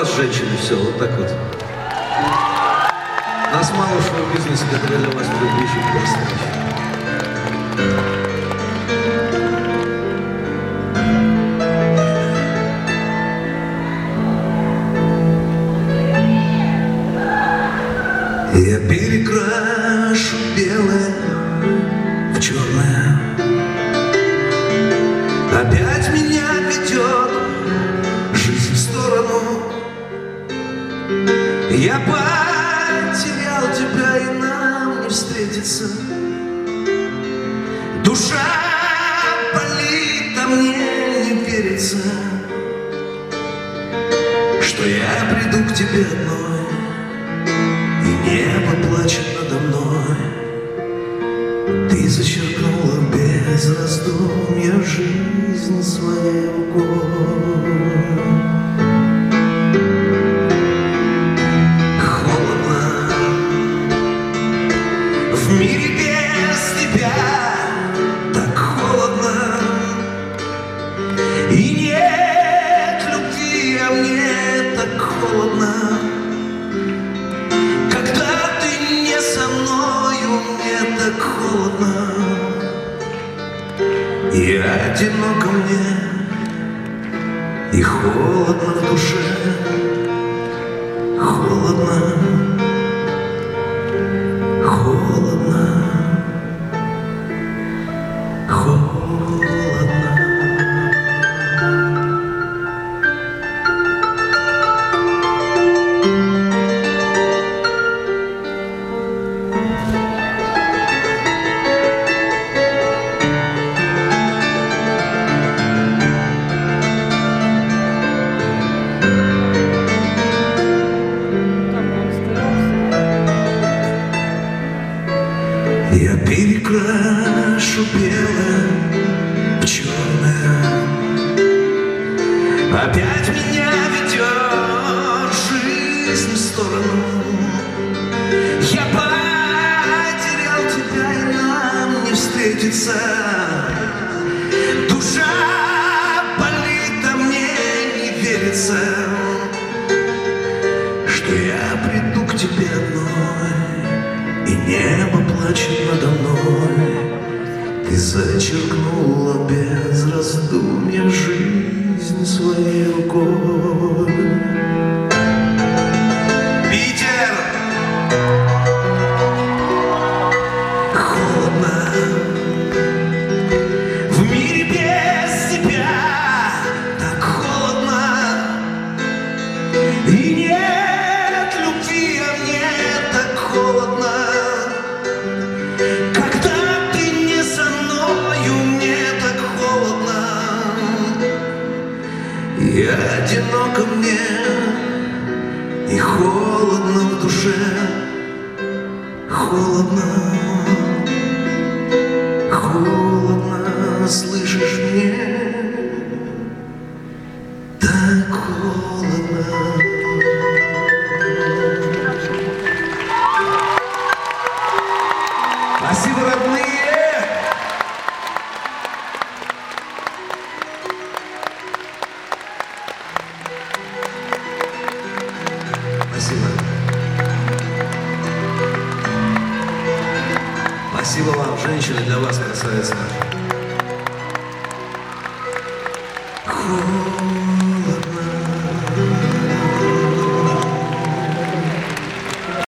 вас, женщины, все вот так вот. Нас мало что в бизнесе, который для вас будет вещи происходить. Я перекрашу белое в черное. Опять меня ведет жизнь в сторону. Я потерял тебя, и нам не встретиться. Душа болит, а мне не верится, что я приду к тебе одной. Небо плачет надо мной. Ты зачеркнула без раздумья жизнь своей рукой. Холодно в мире без тебя, так холодно. И нет любви, а мне так холодно. Так холодно, и одиноко мне, и холодно в душе, холодно, холодно, холодно. Я перекрашу белое в черное. Опять меня ведет жизнь в сторону. Я потерял тебя, и нам не встретиться. Душа болит, а мне не верится, что я приду к тебе одной. И небо плачет надо мной. Ты зачеркнула без раздумья жизнь своей рукой. Питер! Холодно в мире без тебя, так холодно. И нет любви, а мне так холодно. И одиноко мне, и холодно в душе, холодно, холодно, слышишь мне, так холодно. Спасибо, родные! Спасибо. Спасибо вам, женщины, для вас, красавица наша.